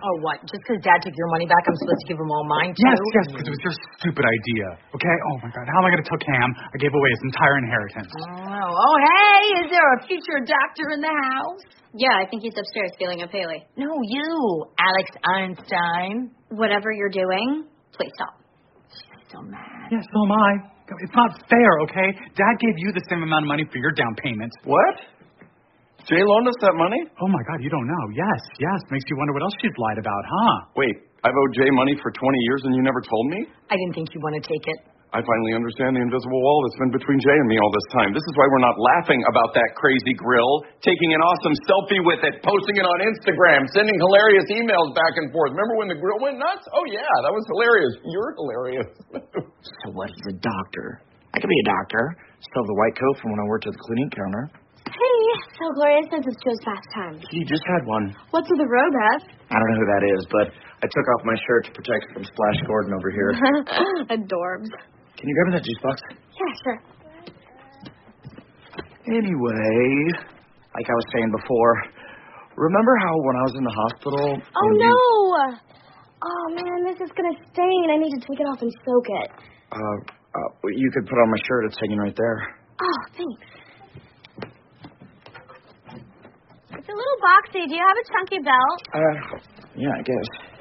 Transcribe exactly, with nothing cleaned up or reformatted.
Oh, what? Just because Dad took your money back, I'm supposed to give him all mine, too? Yes, yes, because it was your stupid idea. Okay? Oh, my God. How am I going to tell Cam I gave away his entire inheritance? Oh, oh, hey, is there a future doctor in the house? Yeah, I think he's upstairs feeling a Paley. No, you, Alex Einstein. Whatever you're doing, please stop. She's so mad. Yes, so am I. It's not fair, okay? Dad gave you the same amount of money for your down payment. What? Jay loaned us that money? Oh, my God, you don't know. Yes, yes. Makes you wonder what else she's lied about, huh? Wait, I've owed Jay money for twenty years and you never told me? I didn't think you'd want to take it. I finally understand the invisible wall that's been between Jay and me all this time. This is why we're not laughing about that crazy grill, taking an awesome selfie with it, posting it on Instagram, sending hilarious emails back and forth. Remember when the grill went nuts? Oh, yeah, that was hilarious. You're hilarious. So what is a doctor? I could be a doctor. Still have the white coat from when I worked at the cleaning counter. Hey, so Gloria says it's Joe's fast time. You just had one. What's with the robe, Beth? I don't know who that is, but I took off my shirt to protect from Splash Gordon over here. Adorbs. Can you grab me that juice box? Yeah, sure. Anyway, like I was saying before, remember how when I was in the hospital... Oh, no! You... Oh, man, this is going to stain. I need to take it off and soak it. Uh, uh, you could put on my shirt. It's hanging right there. Oh, thanks. It's a little boxy. Do you have a chunky belt? Uh, yeah, I guess.